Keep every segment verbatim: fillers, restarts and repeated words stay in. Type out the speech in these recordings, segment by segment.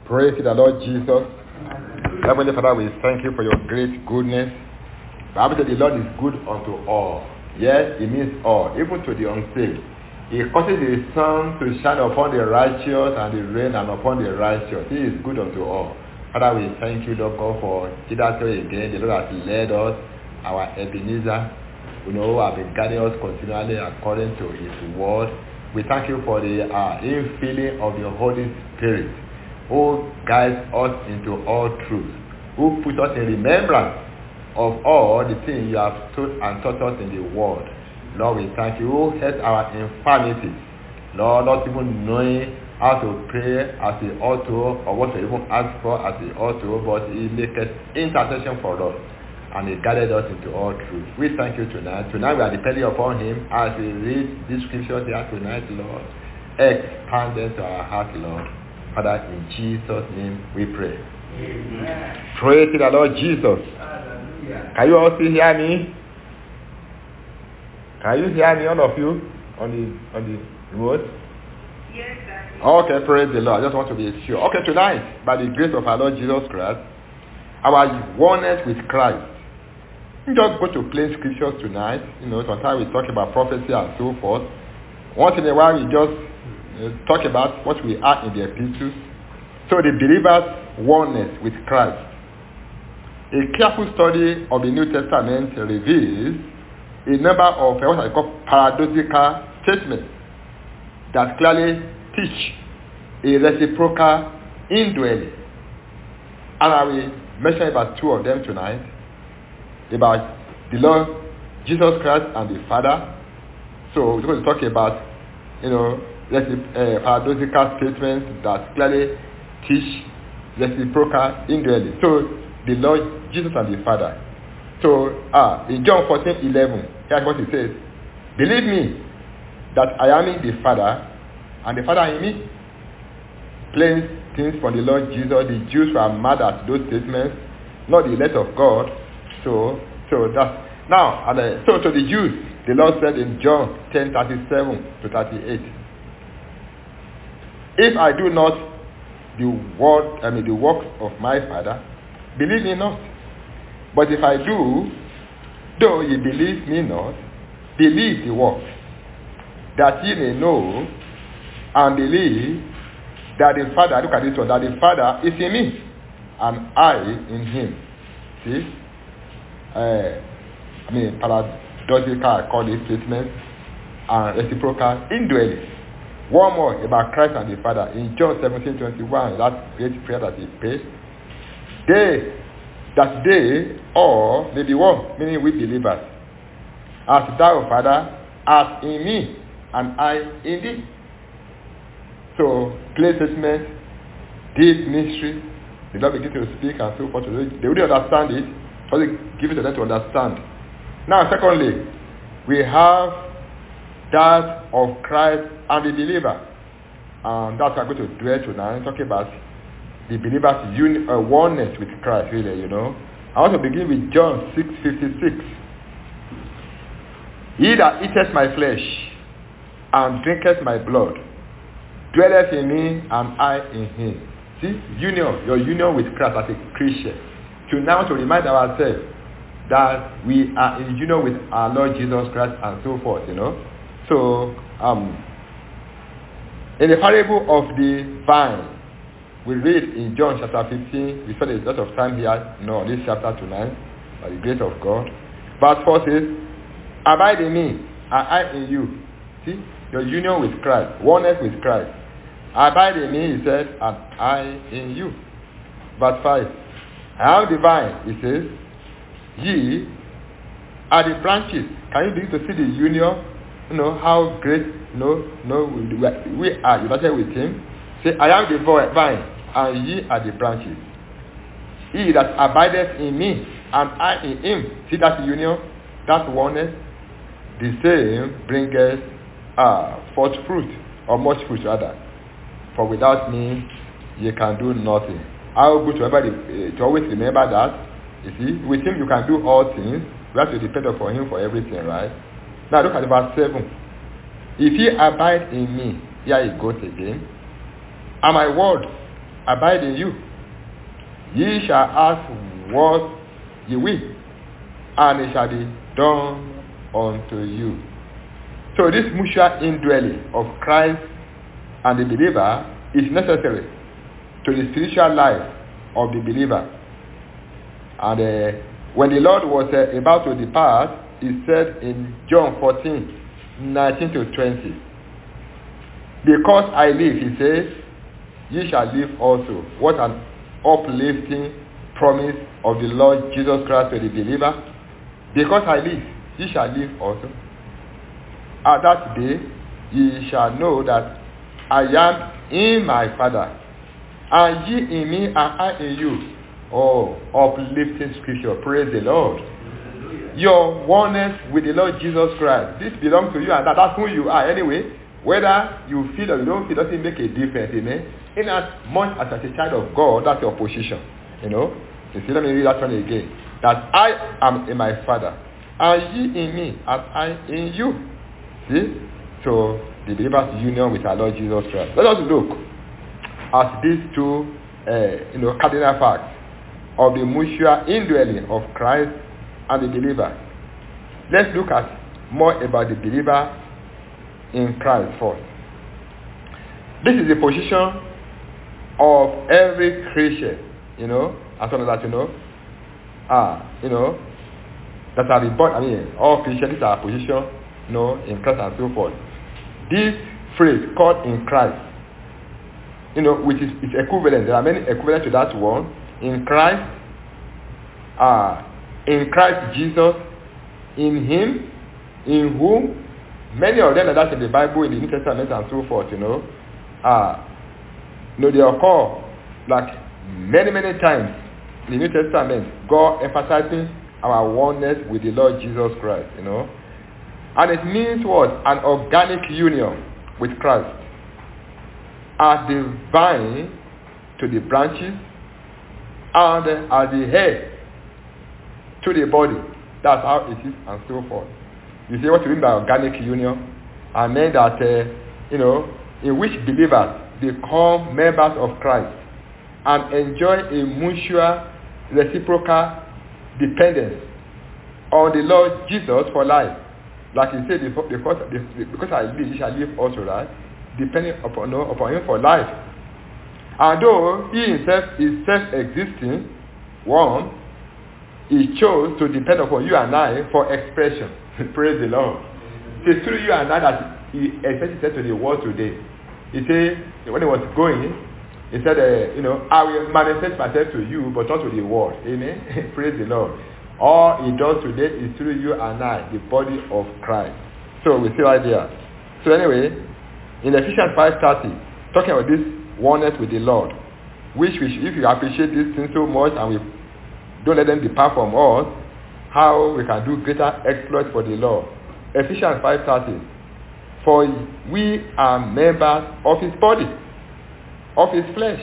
Praise the Lord Jesus. Heavenly Father, we thank you for your great goodness. The Bible says the Lord is good unto all. Yes, it means all, even to the unsaved. He causes the sun to shine upon the righteous and the rain and upon the righteous. He is good unto all. Father, we thank you, Lord God, for hitherto again. The Lord has led us, our Ebenezer, you know, who have been guiding us continually according to his word. We thank you for the uh, infilling of the Holy Spirit, who guides us into all truth, who puts us in remembrance of all the things you have stood and taught us in the word. Lord, we thank you, who helps our infirmities. Lord, not even knowing how to pray as we ought to, or what to even ask for as we ought to, but he makes intercession for us, and he guided us into all truth. We thank you tonight. Tonight we are depending upon him as we read these scriptures here tonight, Lord. Expand them to our heart, Lord. Father, in Jesus' name we pray. Amen. Praise the Lord Jesus. Hallelujah. Can you all still hear me? Can you hear me, all of you, on the on the road? Yes, sir. Okay, praise the Lord. I just want to be sure. Okay, tonight, by the grace of our Lord Jesus Christ, our oneness with Christ. We just go to plain scriptures tonight. You know, sometimes we talk about prophecy and so forth. Once in a while, we just talk about what we are in the epistles. So the believer's oneness with Christ. A careful study of the New Testament reveals a number of what I call paradoxical statements that clearly teach a reciprocal indwelling. And I will mention about two of them tonight, about the Lord Jesus Christ and the Father. So we're going to talk about, you know, Uh, paradoxical statements that clearly teach reciprocal indwelling. So the Lord Jesus and the Father. So ah, in John fourteen eleven, here's what he says: "Believe me that I am in the Father, and the Father in me." Plain things from the Lord Jesus. The Jews were mad at those statements, not the elect of God. So, so that's now. And uh, so to the Jews, the Lord said in John ten thirty-seven to thirty-eight. If I do not the word, I mean the works of my Father, believe me not. But if I do, though ye believe me not, believe the works, that ye may know and believe that the Father, look at this one, that the Father is in me, and I in him. See? Uh, I mean, paradoxical, I call this statement, and reciprocal indwelling. One more about Christ and the Father. In John seventeen twenty-one, that great prayer that he prayed. They, that they all may be one, meaning we believers. As thou, Father, art in me, and I in thee. So, clear statement, deep mystery. The Lord begin to speak and so forth. They wouldn't understand it, so they give it to them to understand. Now, secondly, we have that of Christ and the believer. And that's what I'm going to dwell tonight, talking about the believer's uni- uh, oneness with Christ, really, you know. I want to begin with John six fifty-six. He that eateth my flesh and drinketh my blood dwelleth in me, and I in him. See, union, your union with Christ as a Christian. To now to remind ourselves that we are in union with our Lord Jesus Christ and so forth, you know. So, um, in the parable of the vine, we read in John chapter fifteen, we spend a lot of time here, you know, on this chapter tonight, by the grace of God. Verse four says, abide in me, and I in you. See, your union with Christ, oneness with Christ. Abide in me, he said, and I in you. Verse five, I am the vine, he says, ye are the branches. Can you begin to see the union? You know, how great, you know, you know we, we are united with him. Say, I am the vine, and ye are the branches. He that abideth in me, and I in him. See that union, that oneness? The same bringeth uh, forth fruit, or much fruit rather. For without me, ye can do nothing. I will go to, everybody, uh, to always remember that. You see, with him you can do all things. We have to depend upon him for everything, right? Now look at verse seven. If ye abide in me, here it goes again, and my word abide in you. Ye shall ask what ye will, and it shall be done unto you. So this mutual indwelling of Christ and the believer is necessary to the spiritual life of the believer. And uh, when the Lord was uh, about to depart, he said in John fourteen, nineteen to twenty, because I live, he says, ye shall live also. What an uplifting promise of the Lord Jesus Christ to the believer. Because I live, ye shall live also. At that day, ye shall know that I am in my Father, and ye in me, and I in you. Oh, uplifting scripture. Praise the Lord. Your oneness with the Lord Jesus Christ. This belongs to you, and that, that's who you are anyway. Whether you feel or you don't feel doesn't make a difference, amen. In as much as as a child of God, that's your position. You know? You see, let me read that one again. That I am in my Father, and ye in me, and I in you. See? So, the believer's union with our Lord Jesus Christ. Let us look at these two, uh, you know, cardinal facts of the mutual indwelling of Christ and the believer. Let's look at more about the believer in Christ first. This is the position of every Christian, you know, as long as that you know, ah, you know, that are born. I mean, all Christians are position, you know, in Christ and so forth. This phrase called in Christ, you know, which is, is equivalent. There are many equivalent to that one. In Christ, ah, uh, in Christ Jesus, in Him, in whom. Many of them are that in the Bible, in the New Testament and so forth, you know. Uh, you know, they occur like many, many times in the New Testament, God emphasizing our oneness with the Lord Jesus Christ, you know. And it means what? An organic union with Christ. As the vine to the branches, and as the head to the body. That's how it is, and so forth. You see what we mean by organic union? I mean that, uh, you know, in which believers become members of Christ and enjoy a mutual, reciprocal dependence on the Lord Jesus for life. Like he said, because, because I live, you shall live also, right? Depending upon, no, upon him for life. And though he himself is self-existing, one, he chose to depend upon you and I for expression. Praise the Lord. It's through you and I that he said to the world today. He said, when he was going, he said, uh, you know, I will manifest myself to you, but not to the world. Amen. Praise the Lord. All he does today is through you and I, the body of Christ. So we see right there. So anyway, in Ephesians five thirty, talking about this oneness with the Lord, which we should, if you appreciate this thing so much and we don't let them depart from us, how we can do greater exploits for the Lord. Ephesians five thirty. For we are members of his body, of his flesh,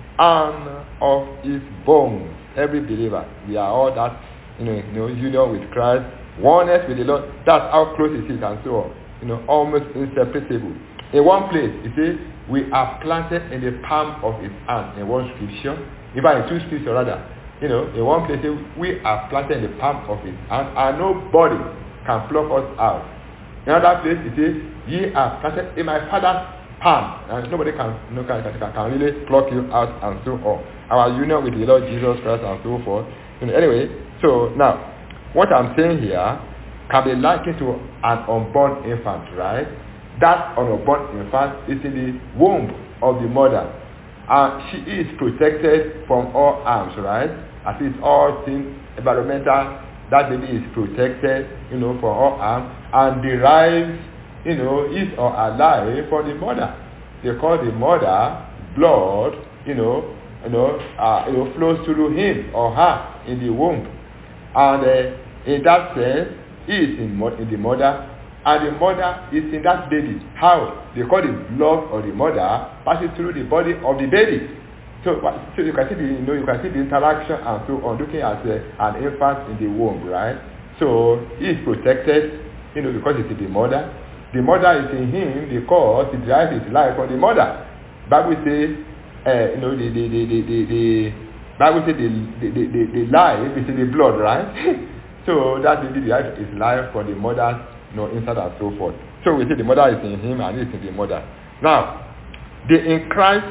and of his bones. Every believer, we are all that, you know, you know, union with Christ, oneness with the Lord. That's how close it is, and so on. You know, almost inseparable. In one place, it says, we are planted in the palm of his hand. In one scripture, in fact, in two scriptures rather. You know, in one place, we are planted in the palm of his hand, and nobody can pluck us out. In another place, it says, ye are planted in my Father's palm, and nobody can, no, can, can, can really pluck you out, and so on. Our union with the Lord Jesus Christ, and so forth. You know, anyway, so now, what I'm saying here can be likened to an unborn infant, right? That unborn infant is in the womb of the mother. And she is protected from all harms, right? As it's all things environmental, that baby is protected, you know, from all harm, and derives, you know, his or her life from the mother. They call the mother blood, you know, you know, uh, you know, flows through him or her in the womb, and uh, in that sense, he is in, mo- in the mother, and the mother is in that baby. How? They call the blood of the mother passes through the body of the baby. So, so you can see the, you know, you can see the interaction and so on, looking at uh, an infant in the womb, right? So he is protected, you know, because it's the mother. The mother is in him because he derives his life from the mother. Bible says, uh, you know, the the the the, the, the Bible says the the, the the the life is in the blood, right? So that the life is life for the mother, you know, inside and so forth. So we say the mother is in him and he is in the mother. Now, the in Christ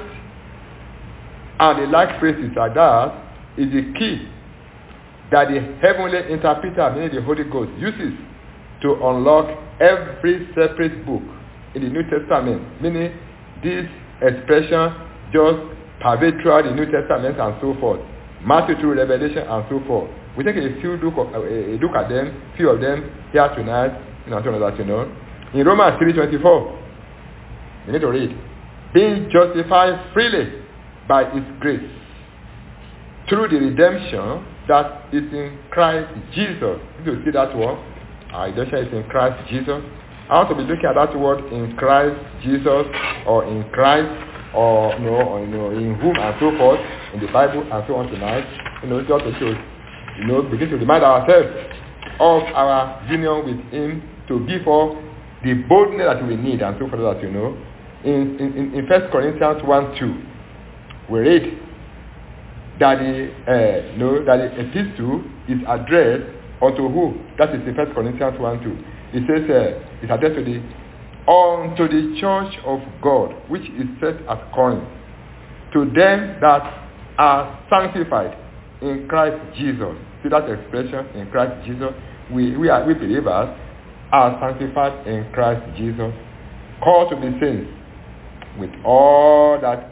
and the like phrases like that is the key that the heavenly interpreter, meaning the Holy Ghost, uses to unlock every separate book in the New Testament, meaning this expression just pervades throughout the New Testament and so forth, Matthew through Revelation and so forth. We take a few look, of, a look at them, few of them here tonight, you know, so that you know. In Romans three twenty-four, you need to read, being justified freely by his grace through the redemption that is in Christ Jesus. Did you see that word? Our redemption is in Christ Jesus. I want to be looking at that word in Christ Jesus, or in Christ, or you know, or, you know, in whom and so forth, in the Bible and so on tonight. You know, just to show, you know, begin to remind ourselves of our union with him to give us the boldness that we need and so forth, that you know. In in in First Corinthians one two, we read that the uh, no that the epistle is addressed unto who? That is in First Corinthians one two. It says uh, it's addressed to the unto the church of God which is set at Corinth, to them that are sanctified in Christ Jesus. See that expression, in Christ Jesus. We we are we believers are sanctified in Christ Jesus, called to be saints, with all that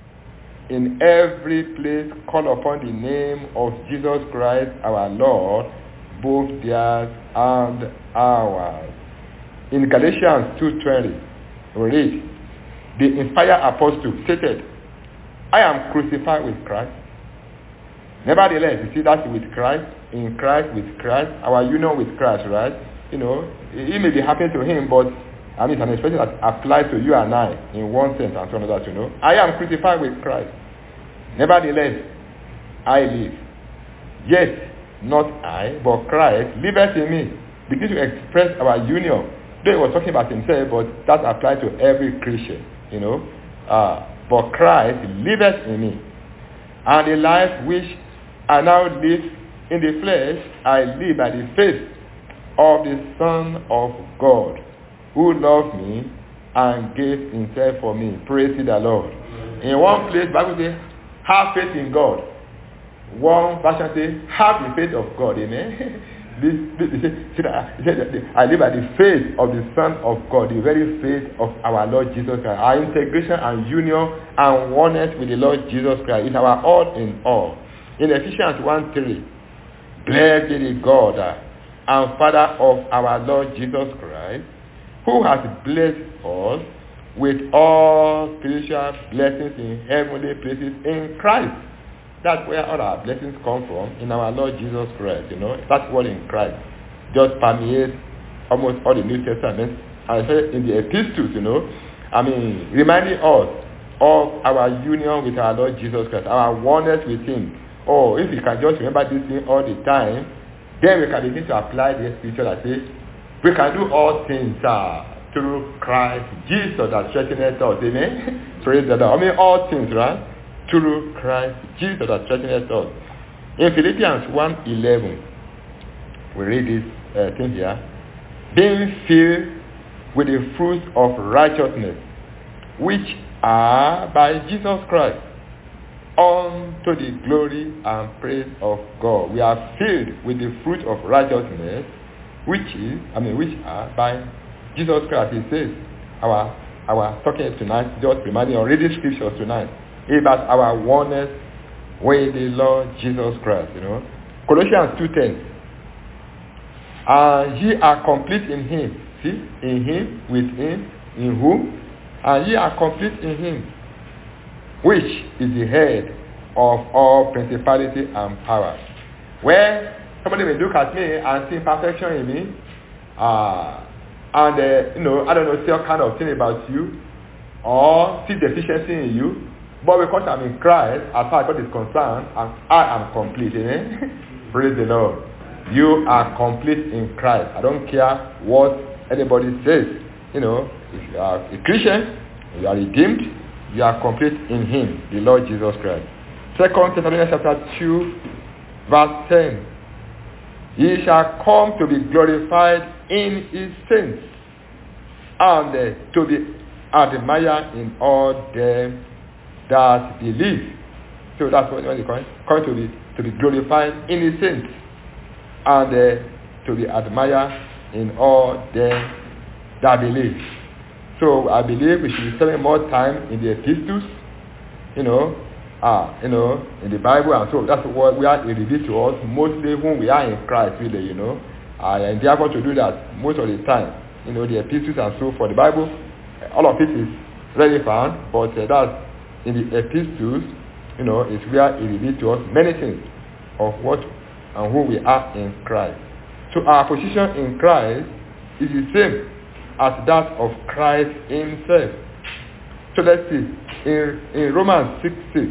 in every place call upon the name of Jesus Christ our Lord, both theirs and ours. In Galatians two twenty, we read, the inspired apostle stated, I am crucified with Christ. Nevertheless, you see that with Christ, in Christ, with Christ, our union with Christ, right? You know, it may be happening to him, but I mean, it's an expression that applies to you and I in one sense and to another, you know. I am crucified with Christ. Nevertheless, I live. Yet, not I, but Christ liveth in me. Begin to express our union. Though he was talking about himself, but that applies to every Christian, you know. Uh, but Christ liveth in me. And the life which I now live in the flesh, I live by the faith of the Son of God, who loved me and gave himself for me. Praise the Lord. In one place, Bible says, have faith in God. One version says, have the faith of God. Amen. This, this, this, I live by the faith of the Son of God, the very faith of our Lord Jesus Christ. Our integration and union and oneness with the Lord Jesus Christ is our all in all. In Ephesians one three, blessed be the God and Father of our Lord Jesus Christ, who has blessed us with all spiritual blessings in heavenly places in Christ. That's where all our blessings come from, in our Lord Jesus Christ, you know. That word in Christ just permeates almost all the New Testament, and in the epistles, you know. I mean, reminding us of our union with our Lord Jesus Christ, our oneness with him. Oh, if we can just remember this thing all the time, then we can begin to apply the scripture that says, we can do all things uh, through Christ Jesus that strengthens us. Amen? Praise the Lord. I mean, all things, right? Through Christ Jesus that strengthens us. In Philippians one eleven, we read this uh, thing here. Being filled with the fruits of righteousness, which are by Jesus Christ, unto the glory and praise of God. We are filled with the fruit of righteousness, which is, I mean, which are by Jesus Christ. He says, our, our talking tonight, just reminding or reading scriptures tonight, about our oneness with the Lord Jesus Christ, you know. Colossians two ten. And ye are complete in him. See? In him, with him, in whom? And ye are complete in him, which is the head of all principality and power. Where somebody may look at me and see perfection in me, uh, and uh, you know, I don't know, say all kind of thing about you, or see deficiency in you. But because I'm in Christ, as far as God is concerned, and I am complete. Amen? Praise the Lord. You are complete in Christ. I don't care what anybody says. You know, if you are a Christian, you are redeemed, you are complete in him, the Lord Jesus Christ. Second Thessalonians chapter two, verse ten. He shall come to be glorified in his saints, and uh, to be admired in all them that believe. So that's what they call it. Come to be to be glorified in his saints, and uh, to be admired in all them that believe. So I believe we should be spending more time in the epistles, you know, uh, you know, in the Bible, and so that's what we are revealed to us, mostly when we are in Christ, really, you know. I endeavor to do that most of the time, you know, the epistles and so for the Bible, all of it is relevant, but uh, that's in the epistles, you know, is where it reveals to us many things of what and who we are in Christ. So our position in Christ is the same as that of Christ himself. So let's see, in, in Romans six six,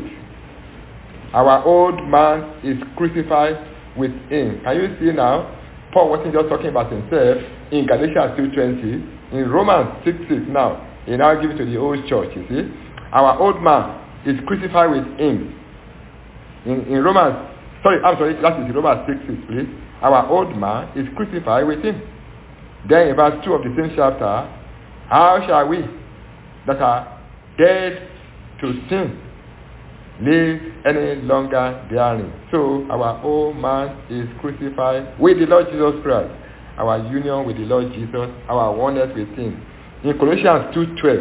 our old man is crucified with him. Can you see now? Paul wasn't just talking about himself in Galatians two twenty. In Romans six six now, he now gives it to the old church, you see. Our old man is crucified with him. In, in Romans, sorry, I'm sorry, that is Romans six six, please. Our old man is crucified with him. Then in verse two of the same chapter, how shall we that are dead to sin live any longer therein? So our old man is crucified with the Lord Jesus Christ. Our union with the Lord Jesus, our oneness with him. In Colossians two twelve,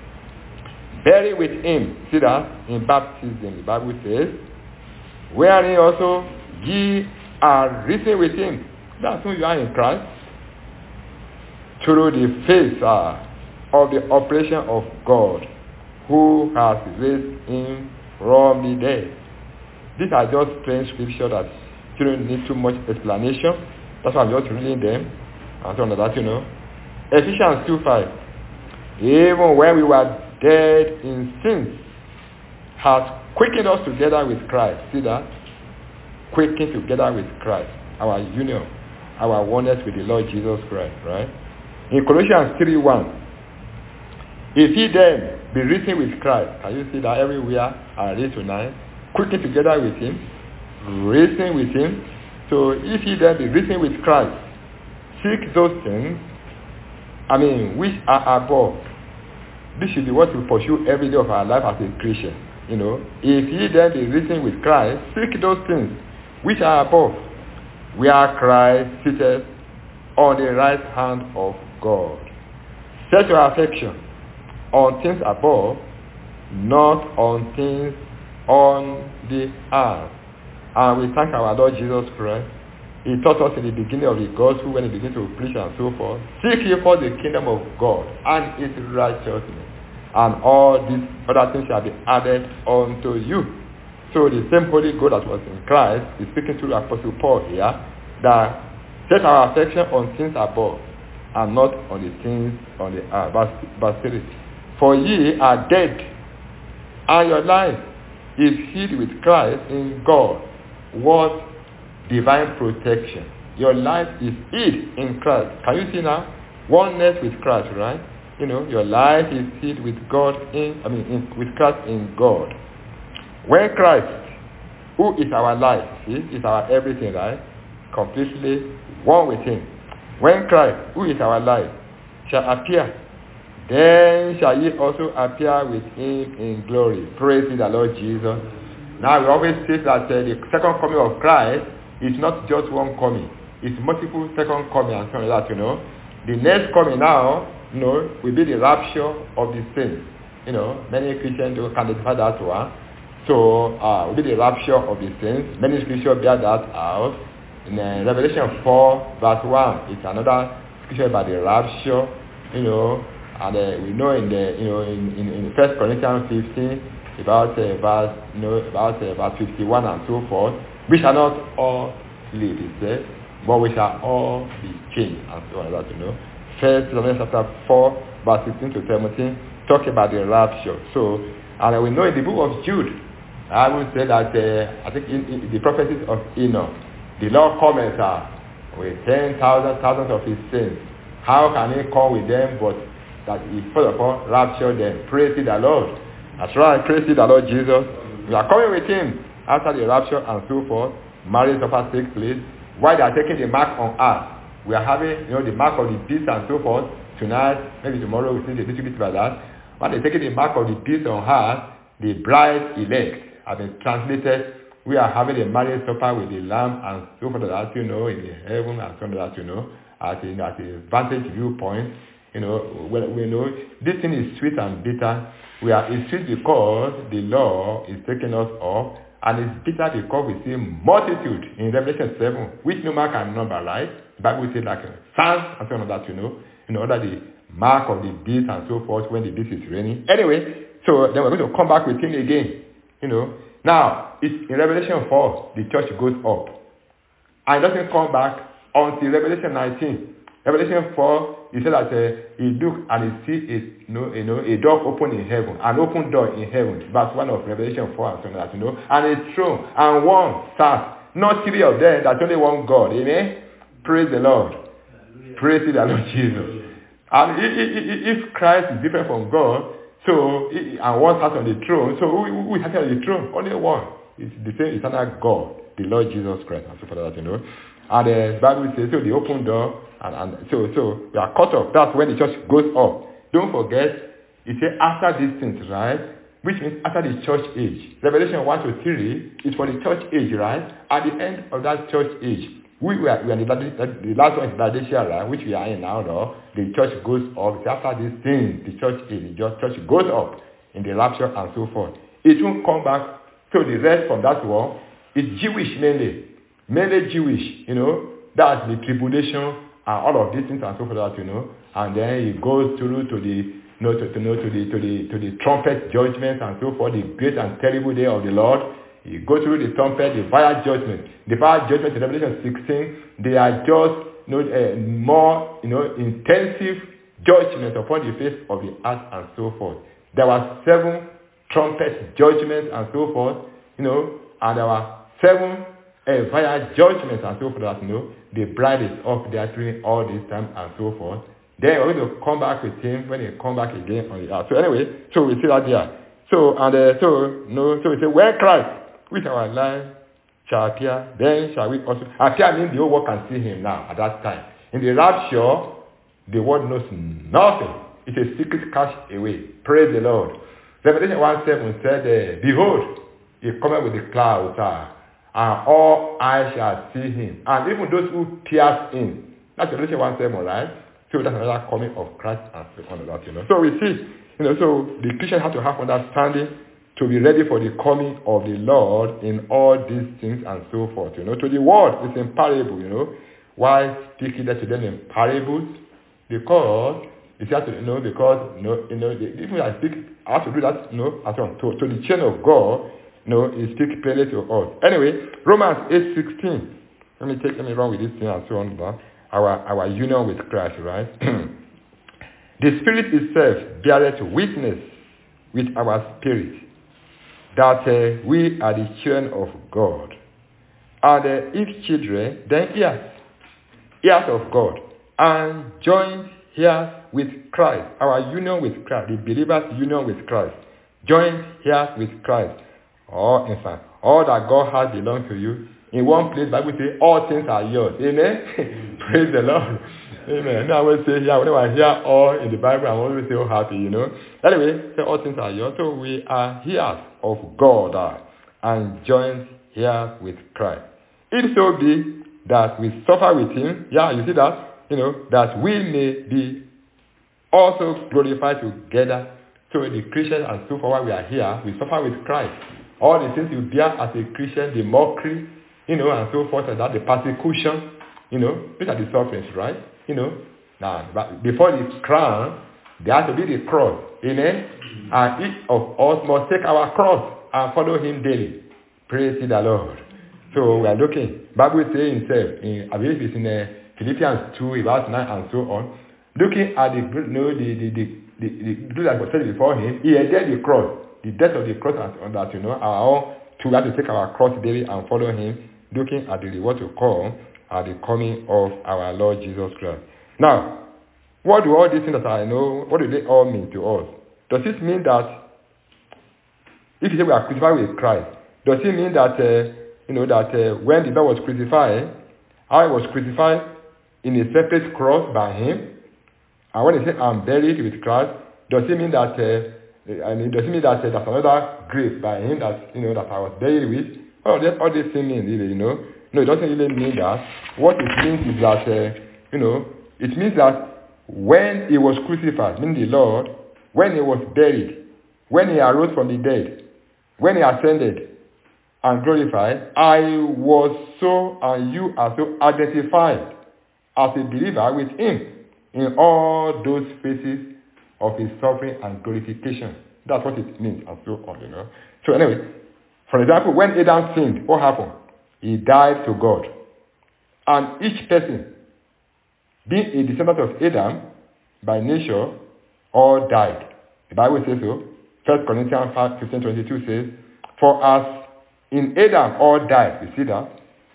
buried with him, see that in baptism, the Bible says, wherein also ye are risen with him. That's who you are in Christ. Through the faith uh, of the operation of God, who has raised him from the dead. These are just plain scripture that you don't need too much explanation. That's why I'm just reading them. And so on that, you know. Ephesians two five. Even when we were dead in sins, has quickened us together with Christ. See that? Quickened together with Christ. Our union, our oneness with the Lord Jesus Christ, right? In Colossians three one, if ye then be risen with Christ, can you see that everywhere are raised tonight? Quickened together with him, risen with him. So if ye then be risen with Christ, seek those things, I mean, which are above. This should be what we pursue every day of our life as a Christian. You know, if ye then be risen with Christ, seek those things which are above, where Christ sitteth on the right hand of God. Set your affection on things above, not on things on the earth. And we thank our Lord Jesus Christ. He taught us in the beginning of the gospel when he began to preach and so forth. Seek ye for the kingdom of God and its righteousness, and all these other things shall be added unto you. So the same Holy God that was in Christ is speaking to Apostle Paul here, that set our affection on things above and not on the things on the earth. Verse, verse three. For ye are dead, and your life is hid with Christ in God. What divine protection. Your life is hid in Christ. Can you see now? Oneness with Christ, right? You know, your life is hid with God in, I mean, in, with Christ in God. When Christ, who is our life, see, is our everything, right? Completely one with him. When Christ, who is our life, shall appear, then shall ye also appear with him in glory. Praise the Lord Jesus. Now we always say that uh, the second coming of Christ is not just one coming. It's multiple second coming and something like that, you know. The next coming now, you know, will be the rapture of the saints. You know, many Christians can identify that one. So, uh, will be the rapture of the saints. Many scriptures bear that out. In uh, Revelation four, verse one, it's another scripture about the rapture, you know, and uh, we know in the, you know, in, in, in First Corinthians fifteen, about uh, verse, you know, about uh, verse fifty-one and so forth. We shall not all sleep, it says, but we shall all be changed, and so on like that, you know. First Corinthians chapter four, verse sixteen to seventeen, talk about the rapture. So, and uh, we know in the book of Jude, I will say that, uh, I think in, in the prophecies of Enoch, the Lord cometh uh, with ten thousand thousands of his saints. How can he come with them but that he first of all rapture them? Praise the Lord. That's right. Praise the Lord Jesus. We are coming with him after the rapture and so forth. Marriage supper takes place. While they are taking the mark on earth, we are having, you know, the mark of the beast and so forth. Tonight, maybe tomorrow, we'll see a little bit about that. While they're taking the mark of the beast on earth, the bride elect have been translated. We are having a marriage supper with the lamb and so forth, as you know, in the heaven and so on, as you know, at a, at a vantage viewpoint. You know, well, we know this thing is sweet and bitter. We are it's sweet because the law is taking us off, and it's bitter because we see multitude in Revelation seven, which no man can number, right? The Bible says like sands and so on that, you know, in order the mark of the beast and so forth when the beast is raining. Anyway, so then we're going to come back with him again, you know. Now, it's in Revelation four, the church goes up, and it doesn't come back until Revelation nineteen. Revelation four, he said that uh, he looked and he see a, you know, you know, a door open in heaven, an open door in heaven. Verse one of Revelation four and so on, you know, and a throne, and one sat, not three of them, that's only one God. Amen? Praise the Lord. Hallelujah. Praise the Lord Jesus. And if Christ is different from God, so, and one sat on the throne, so who, who is sitting on the throne? Only one. It's the same eternal God, the Lord Jesus Christ, and so forth, you know. And the Bible says, so the open door, and, and so so we are cut off. That's when the church goes up. Don't forget, it says after these things, right? Which means after the church age. Revelation one to three is for the church age, right? At the end of that church age, we were, we are in the, the last one is Laodicea, right? Which we are in now, though. The church goes up. It's after these things, the church age, the church goes up in the rapture and so forth. It won't come back. So the rest from that one is Jewish mainly. Mainly Jewish, you know. That's the tribulation and all of these things and so forth, you know. And then it goes through to the, you know, to, to, you know, to the to the to the trumpet judgment and so forth, the great and terrible day of the Lord. You go through the trumpet, the fire judgment. The fire judgment in Revelation sixteen, they are just, you know, uh, more, you know, intensive judgment upon the face of the earth and so forth. There were seven trumpet judgments and so forth, you know, and there were seven uh, fire judgments and so forth, you know. The bride is up there during all this time and so forth. Then we're going to come back with him when he come back again on the earth. So anyway, so we see that there. So, and uh, so, no, so we say, when Christ, with our life, shall appear, then shall we also appear. Means the whole world can see him now at that time. In the rapture, the world knows nothing. It's a secret cast away. Praise the Lord. Revelation one seven said, uh, behold, he cometh with the clouds, uh, and all eyes shall see him. And even those who pierce him. That's Revelation one seven, right? So that's another coming of Christ and so on that, you know. So we see, you know, so the Christian have to have understanding to be ready for the coming of the Lord in all these things and so forth, you know. To the world, it's in parable, you know. Why speaking that to them in parables? Because it's just, you know, because, you know, you know, the people I speak, I have to do that, you know, as well. To, to the chain of God, you know, he speaks plainly to us. Anyway, Romans eight sixteen. Let me take, let me run with this thing and so on. That our, our union with Christ, right? The Spirit itself beareth witness with our spirit that uh, we are the children of God. And uh, if children, then heirs, heirs of God, and joined heirs with Christ. Our union with Christ, the believer's union with Christ, joined heirs with Christ. Or in fact, all that God has belongs to you. In one place, the Bible says, all things are yours. Amen? Praise the Lord. Amen. Now I will say, yeah, whenever I hear all in the Bible, I'm always so happy, you know. Anyway, so all things are yours. So we are heirs of God uh, and joined here with Christ. If so be that we suffer with him, yeah, you see that, you know, that we may be also glorified together. So the Christians and so far we are here, we suffer with Christ. All the things you bear as a Christian, the mockery, you know, and so forth, and that, the persecution, you know, these are the sufferings, right? You know, now, but before the crown, there has to be the cross, amen? And each of us must take our cross and follow him daily. Praise the Lord. So we are looking, Bible says himself, in, I believe it's in uh, Philippians two, verse nine, and so on, looking at the, you know, the, the, the, the, the, the that was said before him, he endured the cross, the death of the cross, and that, you know, our own, to have to take our cross daily and follow him, looking at the reward to come at the coming of our Lord Jesus Christ. Now, what do all these things that I know, what do they all mean to us? Does this mean that if you say we are crucified with Christ, does it mean that, uh, you know, that uh, when the Lord was crucified, I was crucified in a separate cross by him? And when they say I'm buried with Christ, does it mean that, uh, I mean, does it mean that uh, there's another grave by him that, you know, that I was buried with? All, that, all these things mean, really, you know. No, it doesn't really mean that. What it means is that, uh, you know, it means that when he was crucified, meaning the Lord, when he was buried, when he arose from the dead, when he ascended and glorified, I was so, and you are so identified as a believer with him in all those phases of his suffering and glorification. That's what it means, and so on, you know. So anyway, for example, when Adam sinned, what happened? He died to God. And each person, being a descendant of Adam, by nature, all died. The Bible says so. First Corinthians fifteen twenty-two says, for as in Adam all died, you see that?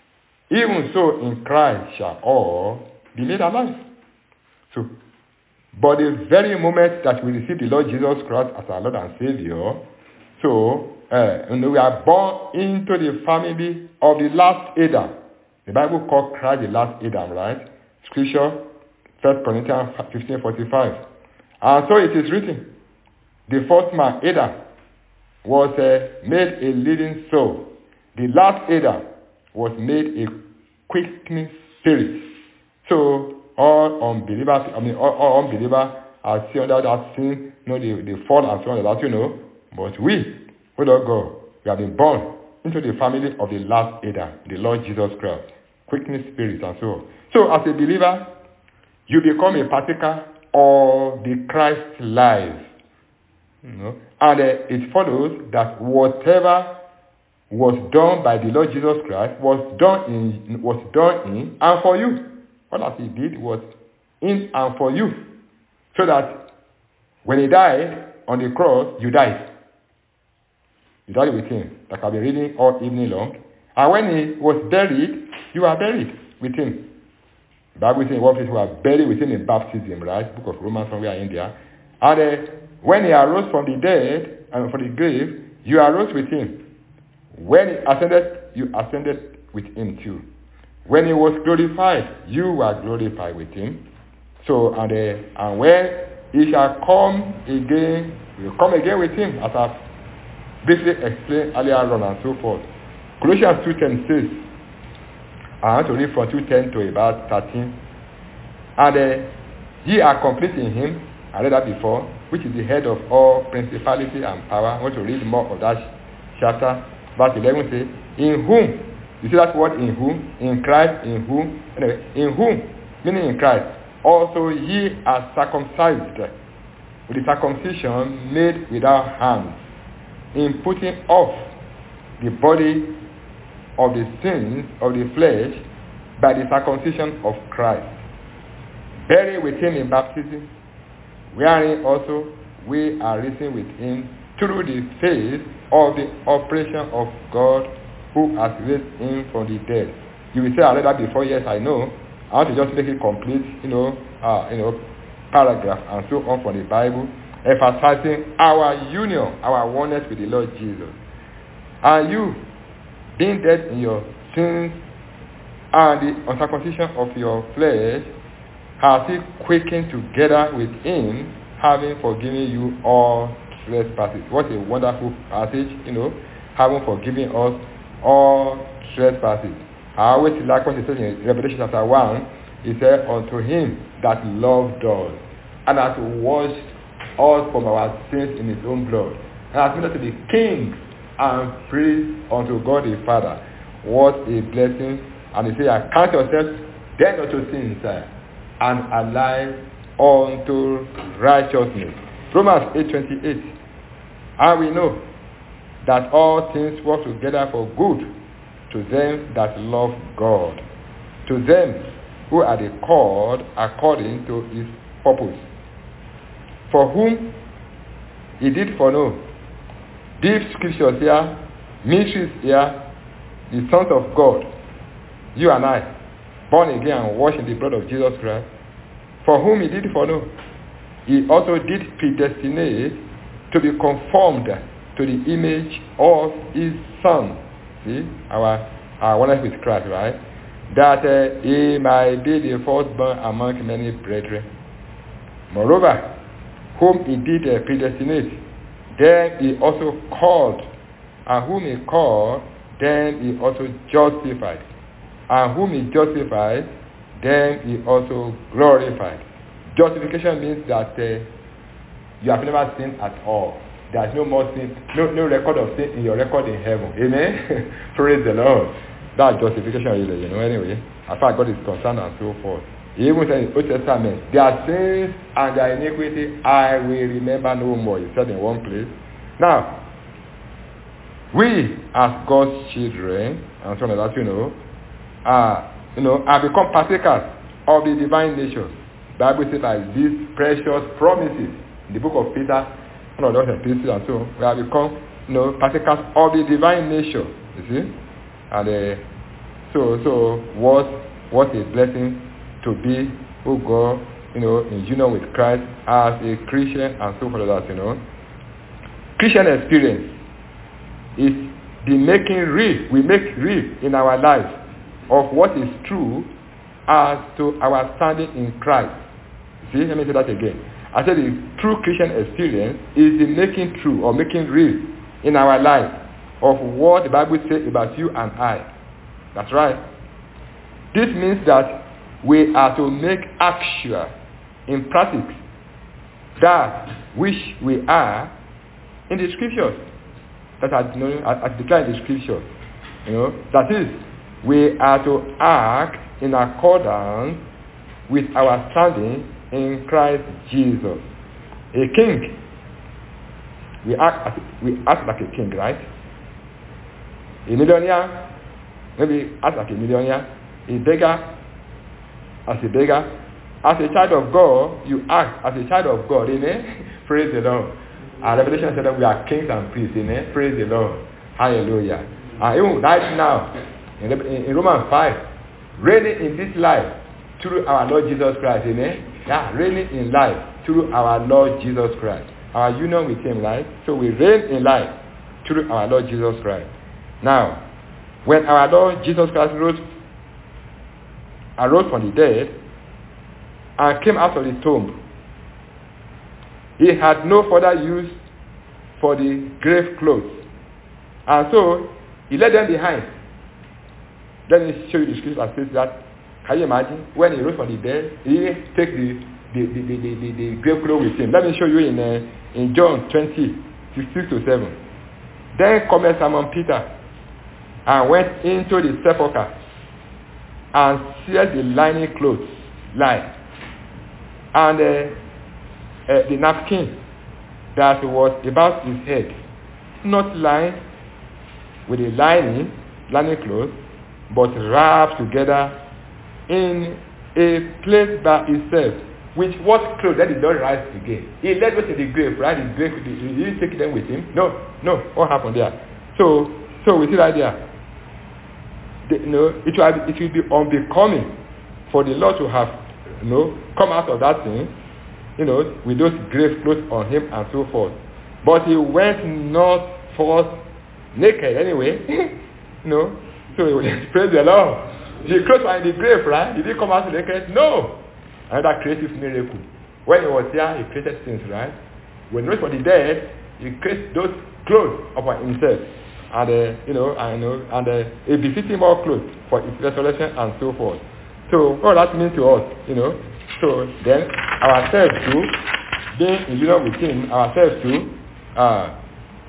Even so in Christ shall all be made alive. So, but the very moment that we receive the Lord Jesus Christ as our Lord and Savior, so uh, and we are born into the family of the last Adam. The Bible calls Christ the last Adam, right? Scripture, First Corinthians fifteen forty-five. And so it is written, the first man, Adam, was uh, made a living soul. The last Adam was made a quickening spirit. So all unbelievers, I mean, all, all unbelievers are still under that sin, you know, they, they fall and so on, that you know. But we, who don't go, we have been born into the family of the last Adam, the Lord Jesus Christ, quickening spirit and so on. So as a believer, you become a partaker of the Christ life. You know? And uh, it follows that whatever was done by the Lord Jesus Christ was done in was done in and for you. All that he did was in and for you. So that when he died on the cross, you died. You died with him. Like I've been reading all evening long. And when he was buried, you are buried with him. The Bible says in one place we are buried with him in baptism, right? Book of Romans somewhere in there. And uh, when he arose from the dead and from the grave, you arose with him. When he ascended, you ascended with him too. When he was glorified, you were glorified with him. So, and, uh, and when he shall come again, you will come again with him, as I've briefly explained earlier on and so forth. Colossians two ten says, I want to read from two ten to about thirteen. And uh, ye are complete in him, I read that before, which is the head of all principality and power. I want to read more of that chapter. Verse eleven says, in whom, you see that word in whom, in Christ, in whom, anyway, in whom, meaning in Christ, also ye are circumcised with the circumcision made without hands, in putting off the body of the sins of the flesh by the circumcision of Christ, buried with him in baptism, wherein also we are risen with him through the faith of the operation of God who has raised him from the dead. You will say, I read that before. Yes, I know. I want to just make it complete, you know, uh, you know, paragraph and so on from the Bible, emphasizing our union, our oneness with the Lord Jesus. And you, being dead in your sins and the uncircumcision of your flesh, has he quickened together with him, having forgiven you all trespasses. What a wonderful passage, you know, having forgiven us all trespasses. I always like what it says in Revelation chapter one. He said, unto him that loved us, and has washed us from our sins in his own blood, and has made us to be kings and priests unto God the Father. What a blessing. And he said, count yourself dead unto sins and alive unto righteousness. Romans eight twenty-eight. And we know that all things work together for good to them that love God, to them who are the called according to his purpose, for whom he did foreknow. Deep scriptures here, mysteries here, the sons of God, you and I, born again and washed in the blood of Jesus Christ, for whom he did foreknow, he also did predestinate to be conformed to the image of his Son. See, our, our oneness with Christ, right? That uh, he might be the firstborn among many brethren. Moreover, whom he did uh, predestinate, then he also called. And whom he called, then he also justified. And whom he justified, then he also glorified. Justification means that uh, you have never sinned at all. There is no more sin, no, no record of sin in your record in heaven. Amen? Praise the Lord. That's justification really, you know, anyway. As far as God is concerned and so forth. He even said in the Old Testament, their sins and their iniquity I will remember no more. He said in one place. Now, we as God's children, and so on that, you know, are, you know, have become partakers of the divine nature. The Bible says that these precious promises in the book of Peter, one of those epistles and so on, we have become, you know, partakers of the divine nature. You see? And uh, so, so what, what a blessing to be, oh God, you know, in union with Christ as a Christian and so forth like that, you know. Christian experience is the making real, we make real in our lives of what is true as to our standing in Christ. See, let me say that again. I said the true Christian experience is the making true or making real in our life of what the Bible says about you and I. That's right. This means that we are to make actual, in practice, that which we are in the scriptures, that are, you know, as declared in the scriptures. You know, that is, we are to act in accordance with our standing in Christ Jesus. A king, we act as, we act like a king, right? A millionaire, maybe act like a millionaire. A beggar, as a beggar. As a child of God, you act as a child of God. Amen. Praise the Lord. Our Revelation said that we are kings and priests. Amen. Praise the Lord. Hallelujah. And even right now, in, in Romans five, reigning in this life through our Lord Jesus Christ. Amen. Yeah, reigning in life through our Lord Jesus Christ. Our union with him, right? So we reign in life through our Lord Jesus Christ. Now, when our Lord Jesus Christ rose, arose from the dead and came out of the tomb, he had no further use for the grave clothes. And so, he left them behind. Let me show you the scripture that says that. Can you imagine? When he rose from the dead, he didn't take the, the, the, the, the, the, the grave clothes with him. Let me show you in, uh, in John twenty, six to seven. Then came Simon Peter and went into the sepulchre and sealed the lining clothes, lie, and uh, uh, the napkin that was about his head, not lined with a lining, lining clothes, but wrapped together in a place by itself. With what clothes? That did not rise again. He let go to the grave, right? The grave, he didn't take them with him. No, no. What happened there? So, so we see that there. The, you know, it will, it will be unbecoming for the Lord to have, you know, come out of that thing, you know, with those grave clothes on him and so forth. But he went not forth naked anyway, you know. So praise the Lord. The clothes were in the grave, right? Did he come out naked? No. Another creative miracle. When he was here, he created things, right? When he rose from the dead, he created those clothes upon himself. And, uh, you know, and, you know, and uh, a befitting more clothes for his resurrection and so forth. So, what that means to us, you know? So, then, ourselves too, being in union with him, ourselves too, uh,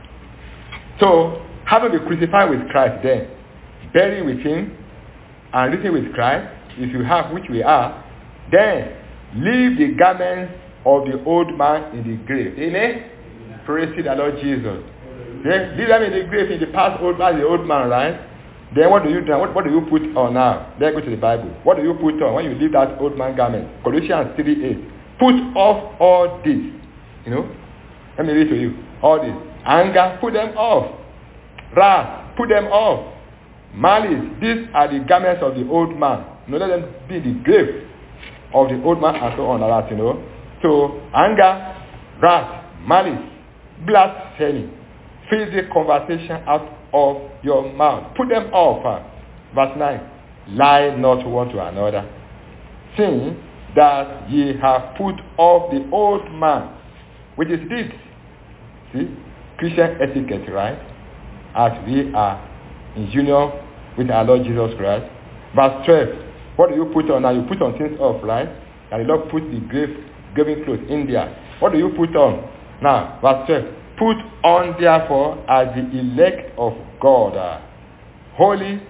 so, having been crucified with Christ then, buried with him, and risen with Christ, if you have, which we are, then leave the garments of the old man in the grave. Amen? Amen. Praise the Lord Jesus. Then leave them in the grave in the past old man, the old man, right? Then what do you do? What, what do you put on now? Then go to the Bible. What do you put on when you leave that old man garment? Colossians three eight. Put off all this. You know? Let me read to you. All this. Anger, put them off. Wrath, put them off. Malice, these are the garments of the old man. You know, let them be in the grave of the old man and so on like that, you know. So, anger, wrath, malice, blasphemy, filthy conversation out of your mouth. Put them off. Verse nine. Lie not one to another, seeing that ye have put off the old man, which is deeds. See? Christian etiquette, right? As we are in union with our Lord Jesus Christ. Verse twelve. What do you put on now? You put on things off, right? And the Lord put the grave, graving clothes in there. What do you put on? Now, verse twelve. Put on therefore as the elect of God, uh, holy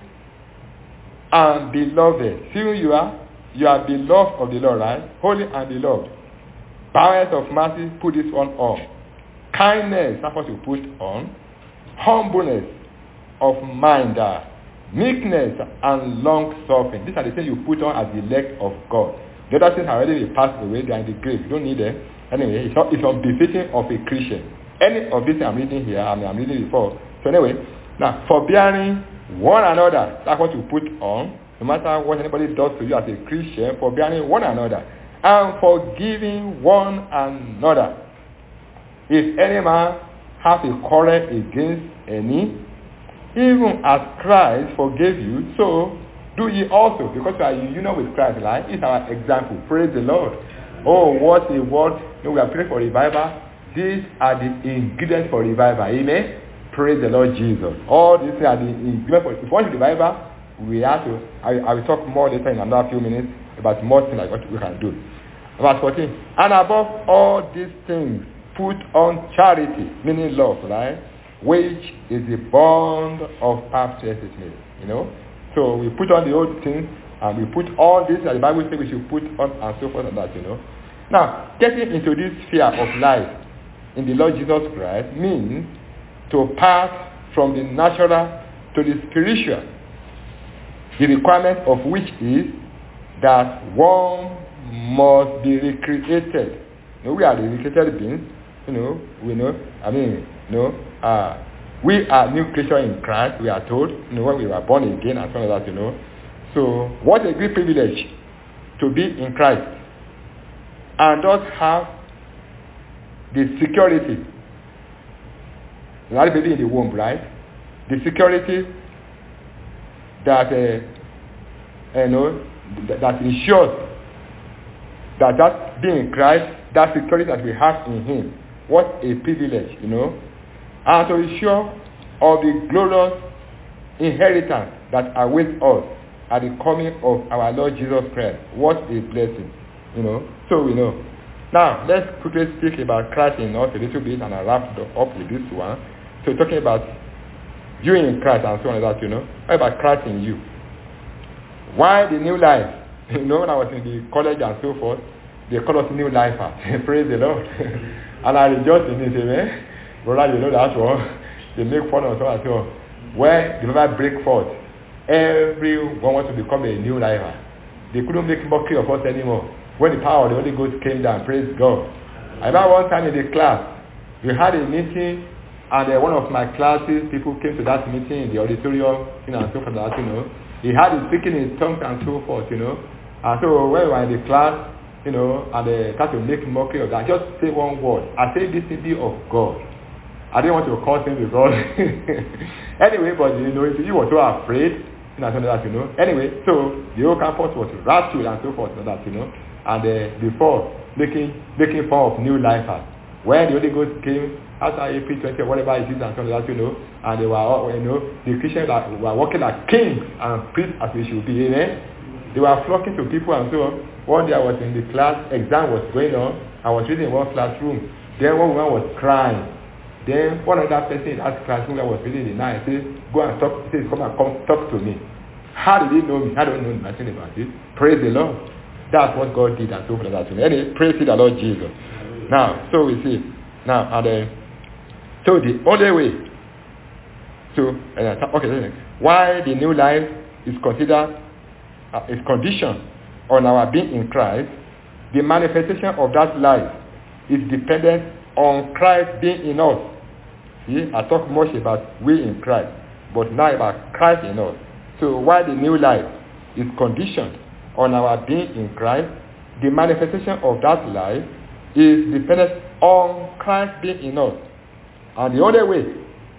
and beloved. See who you are? You are beloved of the Lord, right? Holy and beloved. Bowels of mercy, put this one on. Kindness, that's what you put on. Humbleness of mind, uh, meekness and long suffering. These are the things you put on as the elect of God. The other things are already passed away. They are in the grave. You don't need them. Anyway, it's, not, it's unbefitting of a Christian. Any of this I'm reading here, I mean, I'm reading before. So anyway, now, forbearing one another, that's what you put on. No matter what anybody does to you as a Christian, forbearing one another. And forgiving one another. If any man have a quarrel against any, even as Christ forgave you, so do ye also, because you are in union with Christ, right? It's our example. Praise the Lord. Oh, what a word. You know, we are praying for revival. These are the ingredients for revival. Amen. Praise the Lord Jesus. All these are the ingredients for, if you want revival, we have to, I, I will talk more later in another few minutes about more things like what we can do. Verse fourteen. And above all these things, put on charity, meaning love, right? Which is the bond of perfectness, you know. So we put on the old things, and we put all this, and the Bible says we should put on, and so forth and that, you know. Now, getting into this sphere of life in the Lord Jesus Christ means to pass from the natural to the spiritual. The requirement of which is that one must be recreated. You know, we are the recreated beings. You know, we know. I mean, you know, uh, we are new creature in Christ. We are told, you know, when we were born again and so on that, you know. So, what a great privilege to be in Christ and thus have the security. Not baby in the womb, right? The security that uh, you know that, that ensures that that being in Christ, that security that we have in Him. What a privilege, you know. And to be sure of the glorious inheritance that awaits us at the coming of our Lord Jesus Christ. What a blessing, you know. So we know. Now, let's quickly speak about Christ in us a little bit, and I'll wrap up with this one. So talking about you in Christ and so on like that, you know. What about Christ in you? Why the new life? You know, when I was in the college and so forth, they call us new lifers. Praise the Lord. And I rejoice in it, amen. Brother, you know that one. They make fun of us and so when the river break forth, everyone wants to become a new lifer. They couldn't make mockery of us anymore. When the power of the Holy Ghost came down, praise God. I remember one time in the class, we had a meeting, and uh, one of my classes, people came to that meeting in the auditorium, you know, and so forth, you know. He had him speaking in tongues and so forth, you know. And so when we were in the class, you know, and they start to make mockery of that, just say one word. I say this city of God. I didn't want to call him because anyway, but you know, he was so afraid, you know, that, you know. Anyway, so the whole campus was rattled and so forth, and that, you know. And uh, before making making fun of new lifers, when the Holy Ghost came after April twentieth, whatever it is, and so that, you know, and they were all, you know, the Christians that were working like kings and priests as we should be, amen. They were flocking to people and so on. One day I was in the class, exam was going on. I was reading in one classroom. Then one woman was crying. Then one other person in that classroom that was reading the night said, go and talk, he says, come and come talk to me. How did he know me? I don't know nothing about it. Praise the Lord. That's what God did and so forth like that to me. Anyway, praise the Lord Jesus. Now, so we see. Now, and uh, so the only way to, uh, okay, why the new life is considered, uh, is conditioned on our being in Christ, the manifestation of that life is dependent on Christ being in us. See, I talk much about we in Christ, but now about Christ in us. So why the new life is conditioned on our being in Christ, the manifestation of that life is dependent on Christ being in us. And the only way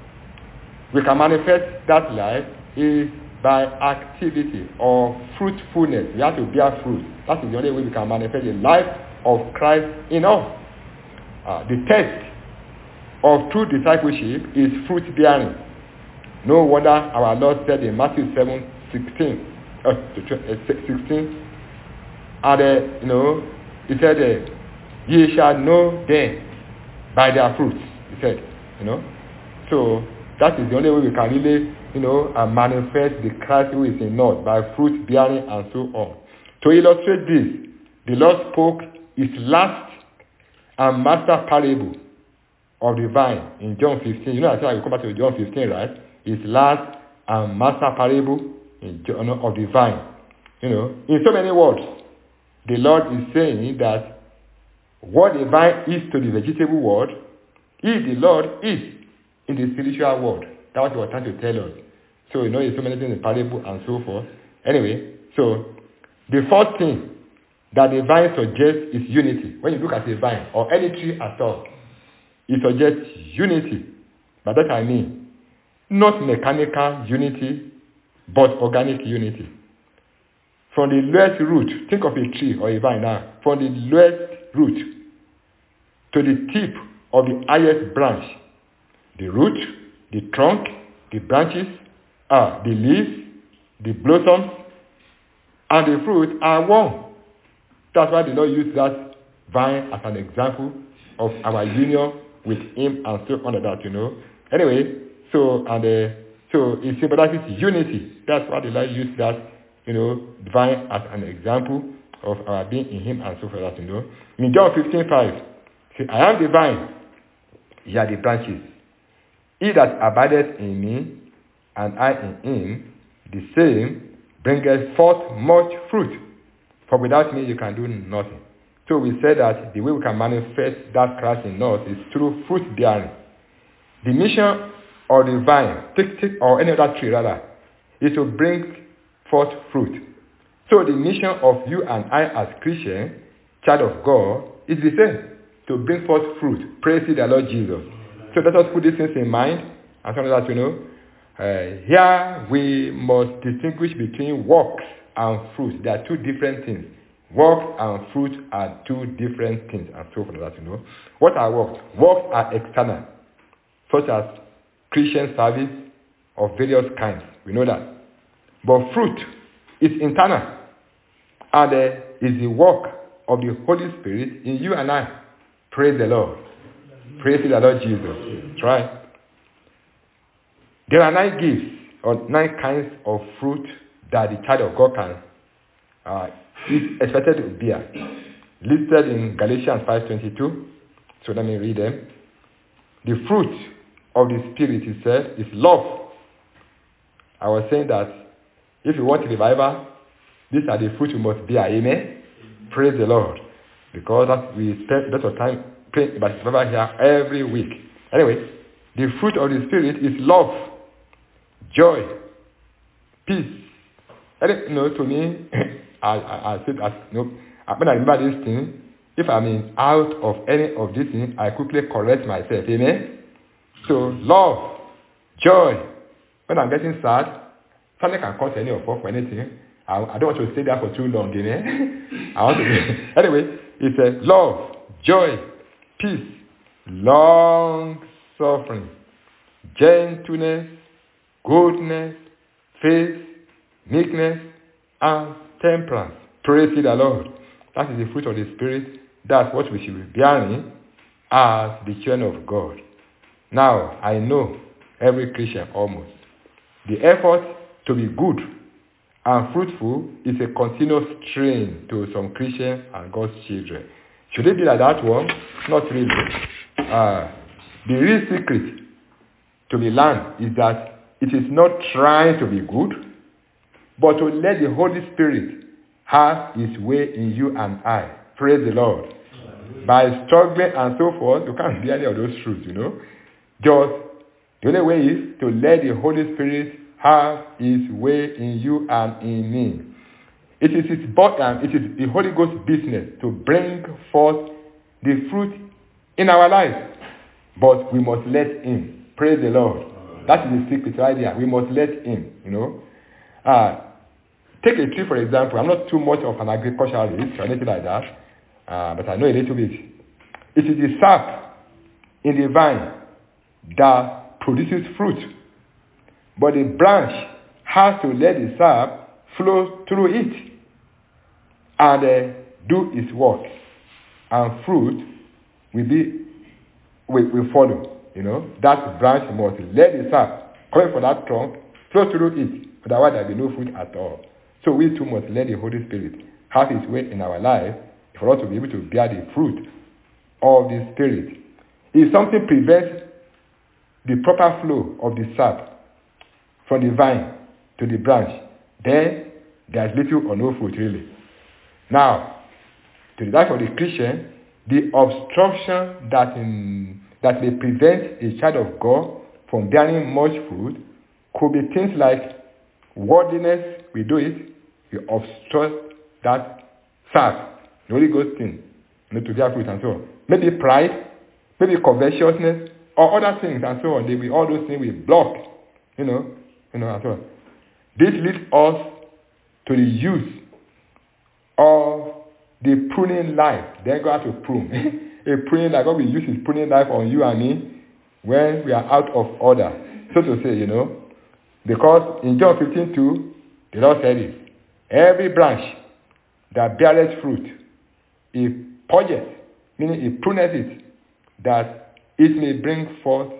we can manifest that life is by activity or fruitfulness. We have to bear fruit. That is the only way we can manifest the life of Christ in us. Uh, the test of true discipleship is fruit bearing. No wonder our Lord said in Matthew seven sixteen, uh, sixteen, and uh, you know, he said, uh, "Ye shall know them by their fruits." He said, you know, so that is the only way we can really, you know, uh, manifest the Christ who is in us by fruit bearing and so on. To illustrate this, the Lord spoke his last and master parable of the vine in John fifteen. You know, I said I will come back to John fifteen, right? His last and master parable in John, of the vine. You know, in so many words, the Lord is saying that what the vine is to the vegetable world, he, the Lord, is in the spiritual world. That's what he was trying to tell us. So, you know, there's so many things in the parable and so forth. Anyway, so the first thing that the vine suggests is unity. When you look at a vine or any tree at all, it suggests unity. By that I mean, not mechanical unity, but organic unity. From the lowest root, think of a tree or a vine now, from the lowest root to the tip of the highest branch, the root, the trunk, the branches, uh, the leaves, the blossoms, and the fruit are one. That's why the Lord used that vine as an example of our union with him and so on that, you know. Anyway, so and uh, so it symbolizes unity. That's why the Lord used that, you know, vine as an example of our being in him and so forth, you know. In John fifteen five, see, I am the vine, ye are the branches. He that abideth in me, and I in him, the same bringeth forth much fruit. For without me you can do nothing. So we said that the way we can manifest that Christ in us is through fruit bearing. The mission of the vine, take, take, or any other tree rather, is to bring forth fruit. So the mission of you and I as Christians, child of God, is the same, to bring forth fruit. Praise the Lord Jesus. So let us put these things in mind, and so that you know, uh, here we must distinguish between works and fruit. They are two different things. Works and fruit are two different things, and so forth, that you know. What are works? Works are external, such as Christian service of various kinds. We know that. But fruit is internal, and uh, is the work of the Holy Spirit in you and I. Praise the Lord. Praise the Lord Jesus. That's right. There are nine gifts or nine kinds of fruit that the child of God can uh, is expected to bear. Listed in Galatians five twenty-two. So let me read them. The fruit of the Spirit, he said, is love. I was saying that if you want revival, these are the fruit you must bear. Amen? Praise the Lord. Because that we spend a lot of time praying about revival here every week. Anyway, the fruit of the Spirit is love, joy, peace. And, you know, to me, I, I, I said, as, you know, when I remember this thing, if I'm in out of any of these things, I quickly correct myself. Amen? So, love, joy. When I'm getting sad, something can cause any of us for anything. I, I don't want to stay there for too long, amen? I want to. Anyway, it's a love, joy, peace, long suffering, gentleness, goodness, faith, meekness, and temperance. Praise the Lord. That is the fruit of the Spirit. That's what we should be bearing as the children of God. Now, I know every Christian almost. The effort to be good and fruitful is a continuous strain to some Christians and God's children. Should it be like that one? Not really. Uh, the real secret to be learned is that it is not trying to be good, but to let the Holy Spirit have his way in you and I. Praise the Lord. By struggling and so forth, you can't be any of those truths, you know. Just the only way is to let the Holy Spirit have his way in you and in me. It is his bottom, it is the Holy Ghost business to bring forth the fruit in our lives. But we must let him. Praise the Lord. that is the secret right there. We must let him, you know. Uh, take a tree, for example. I'm not too much of an agriculturalist or anything like that, uh, but I know a little bit. It is the sap in the vine that produces fruit. But the branch has to let the sap flow through it and uh, do its work. And fruit will be will, will follow. You know, that branch must let the sap coming from that trunk flow through it. Otherwise there will be no fruit at all. So we too must let the Holy Spirit have his way in our life for us to be able to bear the fruit of the Spirit. If something prevents the proper flow of the sap from the vine to the branch, then there is little or no fruit really. Now, to the life of the Christian, the obstruction that in, that may prevent a child of God from bearing much fruit could be things like worldliness. We do it, we obstruct that sap, the Holy Ghost thing, you know, to bear fruit and so on. Maybe pride, maybe covetousness, or other things and so on. They will, all those things will block, you know, you know, and so on. This leads us to the use of the pruning knife. Then go out to prune. A pruning knife, God will use his pruning knife on you and me when we are out of order. So to say, you know, because in John fifteen two, the Lord said it. Every branch that beareth fruit, he purges, meaning he pruneth it, that it may bring forth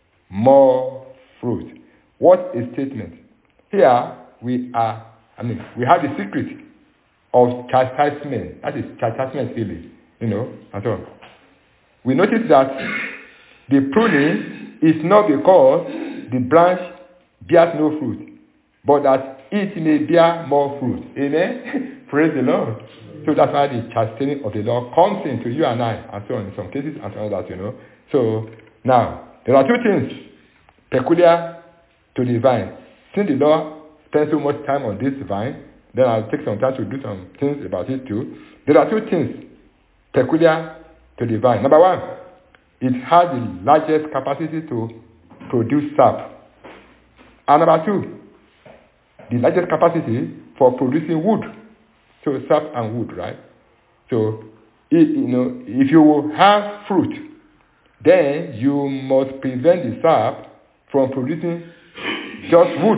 more fruit. What a statement. Here we are, I mean, we have the secret of chastisement. That is chastisement really, you know, and so on. We notice that the pruning is not because the branch bears no fruit, but that it may bear more fruit. Amen? Praise the Lord. So that's why the chastening of the Lord comes into you and I, and so on, in some cases, and so on that, you know. So, now, there are two things peculiar to the vine. Since the Lord spends so much time on this vine, then I'll take some time to do some things about it too. There are two things peculiar to the vine. Number one, it has the largest capacity to produce sap. And number two, the largest capacity for producing wood. So sap and wood, right? So, it, you know, if you will have fruit, then you must prevent the sap from producing just wood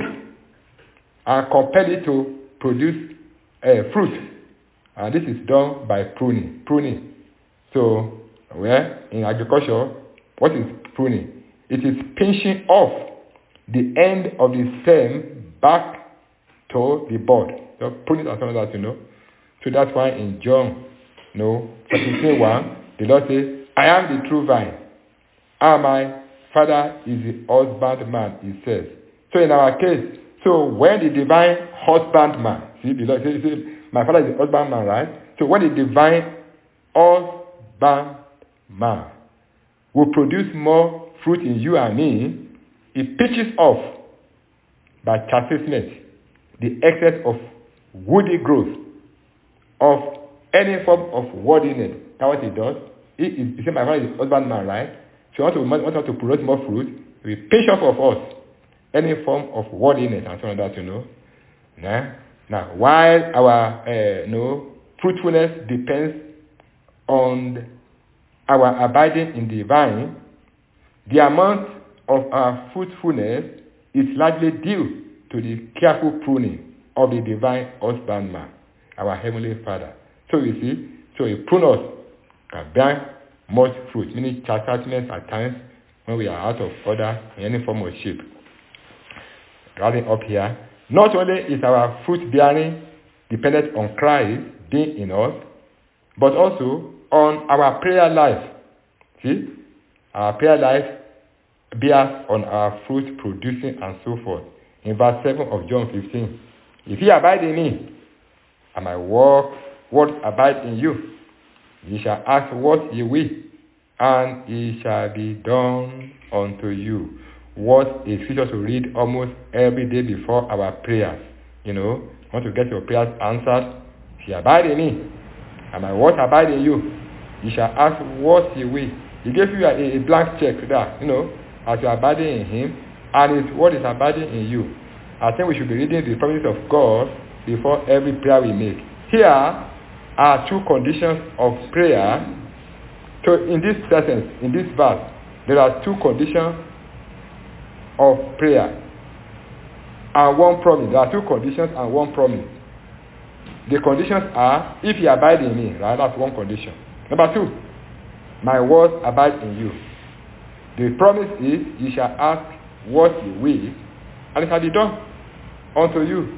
and compel it to produce uh, fruit. And this is done by pruning. Pruning. So, well, in agriculture, what is pruning? It is pinching off the end of the stem back to the bud. So pruning and something like that, you know. So that's why in John, you know, chapter one, the Lord says, I am the true vine, and my Father is the husbandman, he says. So in our case, so when the divine husbandman, see, the Lord says, my Father is the husbandman, right? So when the divine husbandman will produce more fruit in you and me, it pitches off by chastisement the excess of woody growth of any form of worldliness. That's what he does. He is, he said, my Father is the husbandman, right? So he wants to, wants to produce more fruit. He pinch off of us any form of worldliness and so on that, you know. Now, now while our uh, you know, fruitfulness depends on our abiding in the vine, the amount of our fruitfulness is largely due to the careful pruning of the divine husbandman, our heavenly Father. So you see, so a prunus can bear much fruit, meaning chastisement at times when we are out of order in any form of shape. Rounding up here, not only is our fruit bearing dependent on Christ being in us, but also on our prayer life. See, our prayer life bears on our fruit producing and so forth. In verse seven of John fifteen, if ye abide in me, and my work what abide in you, ye shall ask what ye will, and it shall be done unto you. What a scripture to read almost every day before our prayers. You know, want to get your prayers answered? If ye abide in me, and my word abide in you, ye shall ask what ye will. He gave you a, a blank check to that, you know, as you are abiding in him, and His word is abiding in you. I think we should be reading the promises of God before every prayer we make. Here are two conditions of prayer. So in this sentence, in this verse, there are two conditions of prayer and one promise. There are two conditions and one promise. The conditions are, if you abide in me, right? That's one condition. Number two, my words abide in you. The promise is, you shall ask what you will, and it shall be done unto you.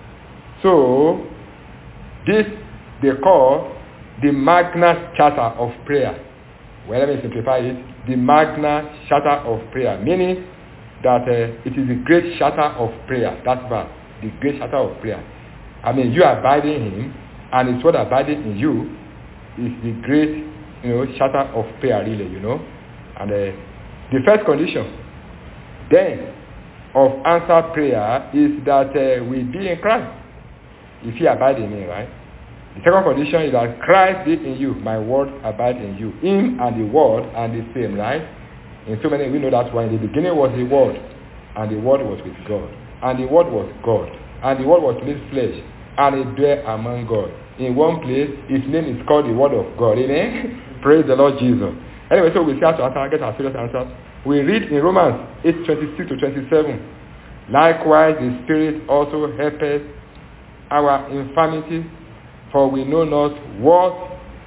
So, this they call the Magna Charta of prayer. Well, let me simplify it. The Magna Charta of prayer, meaning that uh, it is the great charter of prayer. That's verse. The great charter of prayer. I mean, you abide in Him, and it's what abiding in you is the great, you know, charter of prayer, really, you know. And uh, the first condition, then, of answered prayer is that uh, we be in Christ. If you abide in me, right? The second condition is that Christ be in you, my word abide in you. Him and the word are the same, right? In so many, we know that's why in the beginning was the word, and the word was with God, and the word was God, and the word was made flesh, and it dwelt among God. In one place, His name is called the Word of God. Amen? Praise the Lord Jesus. Anyway, so we start to answer, get our serious answers. We read in Romans eight twenty-six to twenty-seven. Likewise, the Spirit also helpeth our infirmity, for we know not what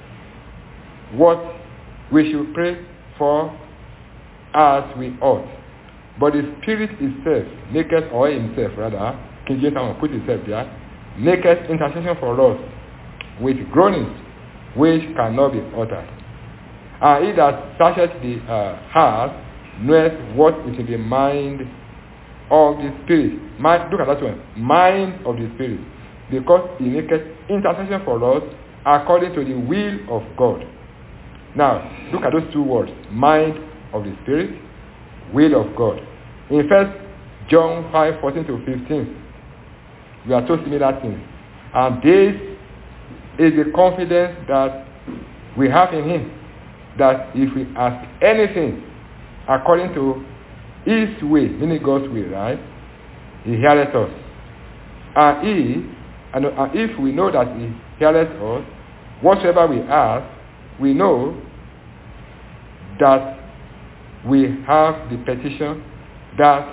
what we should pray for as we ought. But the Spirit itself maketh, or Himself rather, King James put Himself there, maketh intercession for us with groanings which cannot be uttered. And He that searcheth the uh, heart knoweth what is in the mind of the Spirit. Mind, look at that one. Mind of the Spirit. Because He maketh intercession for us according to the will of God. Now, look at those two words. Mind of the Spirit, will of God. In First John five fourteen to fifteen, we are told similar things. And this is the confidence that we have in Him, that if we ask anything according to His way, meaning God's way, right, He heareth us. And He, and, and if we know that He heareth us, whatsoever we ask, we know that we have the petition that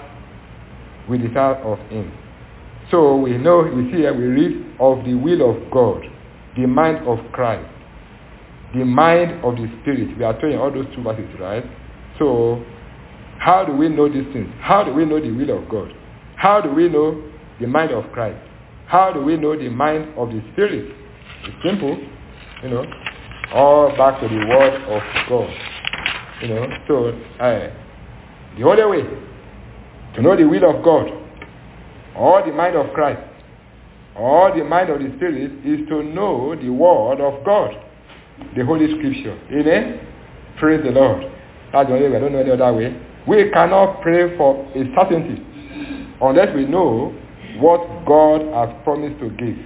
we desire of Him. So we know, we see here, we read of the will of God, the mind of Christ, the mind of the Spirit. We are told in all those two verses, right? So, how do we know these things? How do we know the will of God? How do we know the mind of Christ? How do we know the mind of the Spirit? It's simple, you know, all back to the Word of God. You know, so uh, the only way to know the will of God, or the mind of Christ, or the mind of the Spirit, is to know the Word of God, the Holy Scripture. Amen? Praise the Lord. That's the only way. I don't know any other way. We cannot pray for a certainty unless we know what God has promised to give.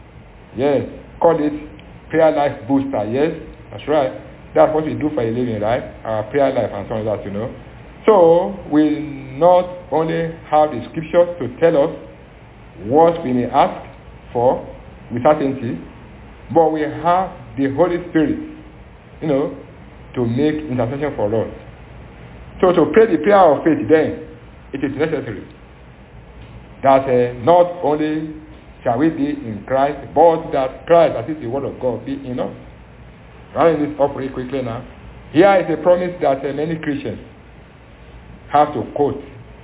Yes, call it prayer life booster. Yes, that's right. That's what we do for a living, right? Our prayer life and so on, that, you know. So, we not only have the scriptures to tell us what we may ask for with certainty, but we have the Holy Spirit, you know, to make intercession for us. So, to pray the prayer of faith, then, it is necessary that uh, not only shall we be in Christ, but that Christ, that is the Word of God, be in us. Running this up really quickly now. Here is a promise that uh, many Christians have to quote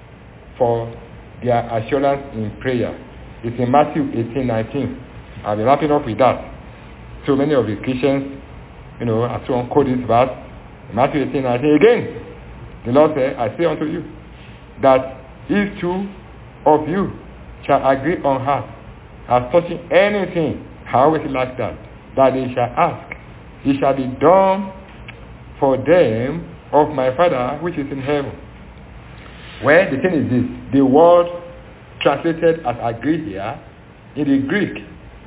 for their assurance in prayer. It's in Matthew eighteen nineteen. I'll be wrapping up with that. So many of the Christians, you know, as someone quote this verse, Matthew eighteen nineteen. Again, the Lord said, I say unto you, that if two of you shall agree on earth as touching anything, how is it like that? That they shall ask. It shall be done for them of my Father which is in heaven. Well, the thing is this. The word translated as agree here, in the Greek,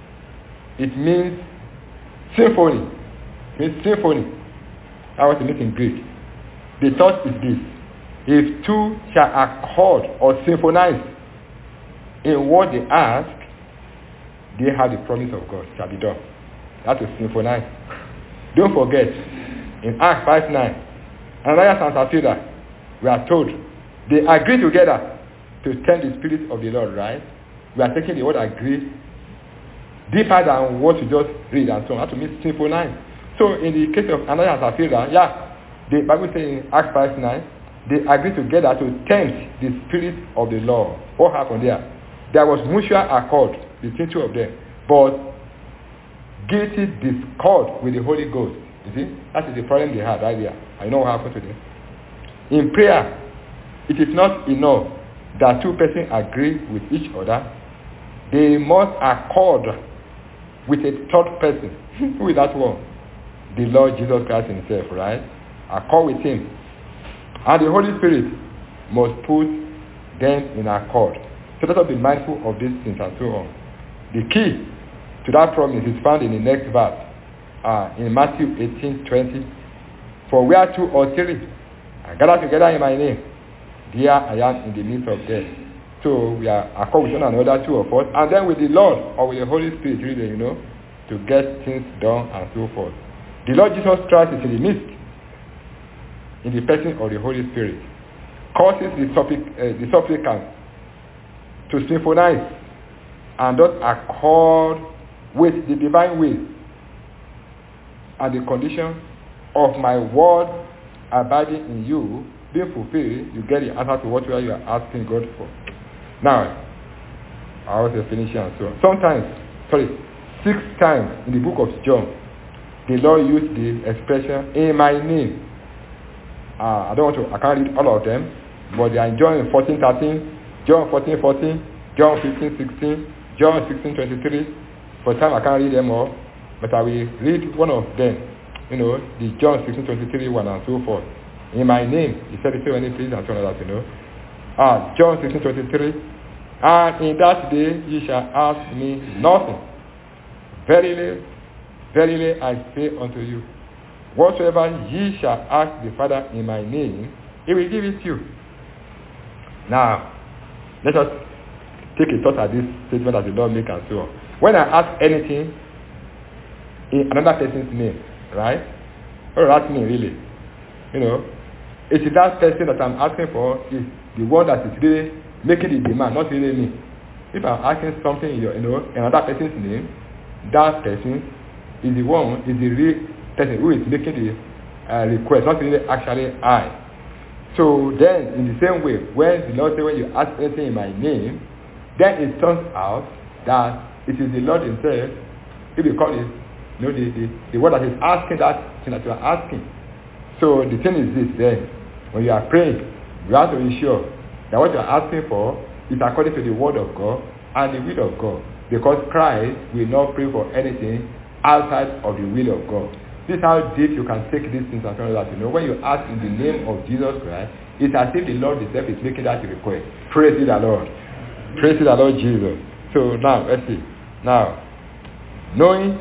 it means symphony. It means symphony. That's what it means in Greek. The thought is this. If two shall accord or sympathize in what they ask, they have the promise of God shall be done. That is sympathize. Don't forget, in Acts five nine, Ananias and Sapphira, we are told, they agree together to tend the Spirit of the Lord, right? We are taking the word agree deeper than what you just read and so on. That to mean sympathize. So in the case of Ananias and Sapphira, yeah, the Bible says in Acts five nine, they agreed together to tempt the Spirit of the Lord. What happened there? There was mutual accord between two of them, but guilty discord with the Holy Ghost. You see, that is the problem they had right there. I know what happened to them. In prayer, it is not enough that two persons agree with each other. They must accord with a third person. Who is that one? The Lord Jesus Christ himself, right? Accord with him. And the Holy Spirit must put them in accord. So let us be mindful of these things and so on. The key to that promise is found in the next verse. Uh, in Matthew eighteen twenty. For where two or three are gathered together in my name, there I am in the midst of them. So we are accord with one another, two of us, and then with the Lord or with the Holy Spirit, really, you know, to get things done and so forth. The Lord Jesus Christ is in the midst, in the person of the Holy Spirit, causes the, supplic- uh, the supplicant to sympathize and thus accord with the divine will and the condition of my word abiding in you being fulfilled. You get the answer to whatever you are asking God for. Now, I was finishing and so on. Sometimes, sorry, six times in the book of John, the Lord used the expression in my name. Uh, I don't want to, I can't read all of them, but they are in John fourteen thirteen, John fourteen fourteen, John fifteen sixteen, John sixteen twenty-three. For time I can't read them all, but I will read one of them. You know, the John sixteen twenty-three one and so forth. In my name, he said it so many places and so on that, you know. Ah, John sixteen twenty-three. And in that day ye shall ask me nothing. Verily, verily I say unto you, whatsoever ye shall ask the Father in my name, he will give it to you. Now, let us take a thought at this statement that the Lord make and so on. When I ask anything in another person's name, right? Or ask me really, you know, it is that person that I'm asking for is the one that is really making the demand, not really me. If I'm asking something in your, you know, another person's name, that person is the one, is the real person who is making the uh, request, not really actually I. So then, in the same way, when the Lord says, when you ask anything in my name, then it turns out that it is the Lord himself, if you call it, you know, the, the, the one that is asking that thing that you are asking. So the thing is this then, when you are praying, you have to be sure that what you are asking for is according to the word of God and the will of God. Because Christ will not pray for anything outside of the will of God. This is how deep you can take these things and all that. You know, when you ask in the name of Jesus Christ, it's as if the Lord himself is making that request. Praise the Lord. Praise the Lord Jesus. So now, let's see. Now, knowing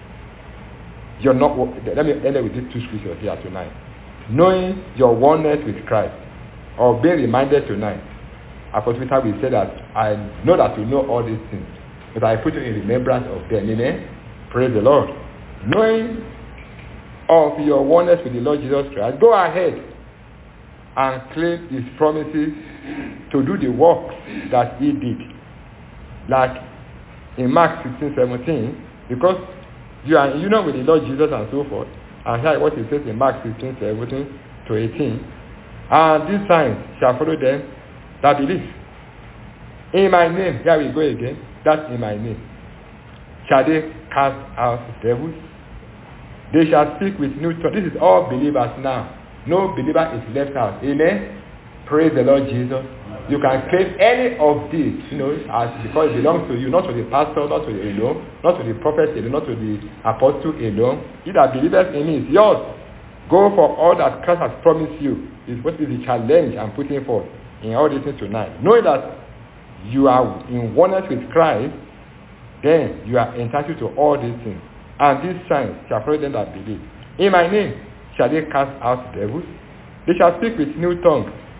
you're not, let me end with these two scriptures here tonight. Knowing your oneness with Christ, or being reminded tonight, Apostle Peter will say that I know that you know all these things, but I put you in remembrance of them. Amen. Praise the Lord. Knowing of your oneness with the Lord Jesus Christ, go ahead and claim his promises to do the work that he did. Like in Mark sixteen seventeen, because you are in union with the Lord Jesus and so forth. And hear what he says in Mark sixteen seventeen to eighteen. And these signs shall follow them that believe. In my name, here we go again, that's in my name. Shall they cast out devils? They shall speak with new tongues. This is all believers now. No believer is left out. Amen. Praise the Lord Jesus. You can claim any of these, you know, as because it belongs to you, not to the pastor, not to the alone, not to the prophet alone, not to the apostle alone. He that believeth in me is yours. Go for all that Christ has promised you. Is what is the challenge I'm putting forth in all these things tonight. Knowing that you are in oneness with Christ, then you are entitled to all these things. And these signs shall follow them that believe. In my name shall they cast out devils. They shall speak with new tongues.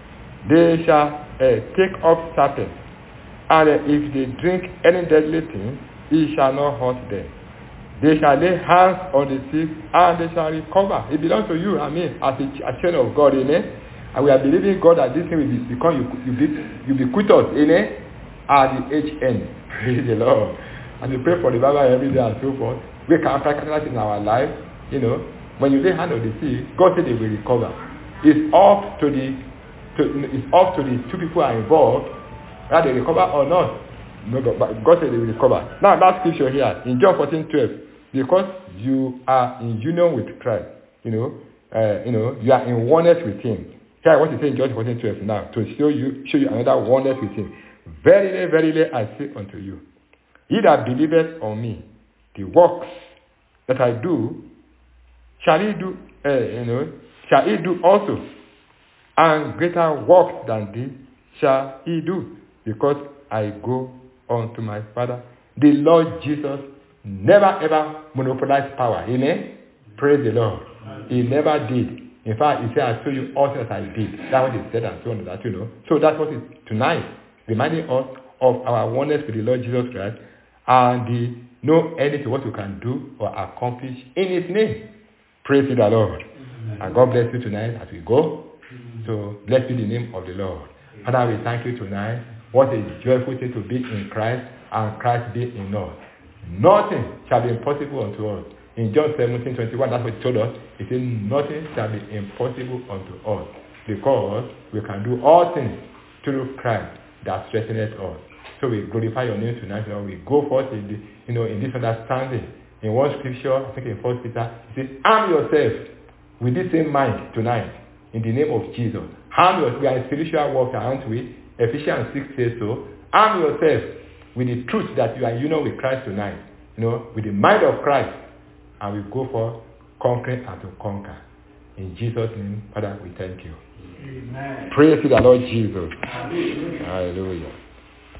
They shall uh, take up serpents, and uh, if they drink any deadly thing, it shall not hurt them. They shall lay hands on the sick, and they shall recover. It belongs to you, I mean, as a, a child of God, amen. And we are believing God that this thing will be, become ubiquitous, amen, at the age end. Praise the Lord. And we pray for the Bible every day and so forth. We can practice that in our life, you know. When you lay hand on the sick, God said they will recover. It's up to the, to, it's up to the two people who are involved, whether they recover or not. No, but God said they will recover. Now that scripture here in John fourteen twelve, because you are in union with Christ, you know, uh, you know, you are in oneness with Him. Here I want to say in John fourteen twelve now to show you, show you another oneness with Him. Verily, verily, I say unto you, he that believeth on me, the works that I do, shall he do, uh, you know, shall he do also, and greater works than this shall he do, because I go unto my Father. The Lord Jesus never ever monopolized power. Amen? Praise the Lord. He never did. In fact, he said, I show you all things I did. That's what he said and so on, that you know. So that's what is tonight, reminding us of our oneness with the Lord Jesus Christ and the know anything what you can do or accomplish in His name. Praise the Lord. Amen. And God bless you tonight as we go. Amen. So blessed be the name of the Lord. Amen. Father, we thank you tonight. What a joyful thing to be in Christ and Christ be in us. Nothing shall be impossible unto us. In John seventeen twenty-one, that's what he told us. He said, nothing shall be impossible unto us, because we can do all things through Christ that strengthens us. So we glorify your name tonight. You know, we go forth in the, you know, in this understanding. In one scripture, I think in First Peter, it says, arm yourself with this same mind tonight, in the name of Jesus. Arm yourself. We are in spiritual warfare, aren't we? Ephesians six says so. Arm yourself with the truth that you are united with Christ tonight. You know, with the mind of Christ. And we go for conquering and to conquer. In Jesus' name, Father, we thank you. Amen. Praise to the Lord Jesus. Hallelujah. Hallelujah.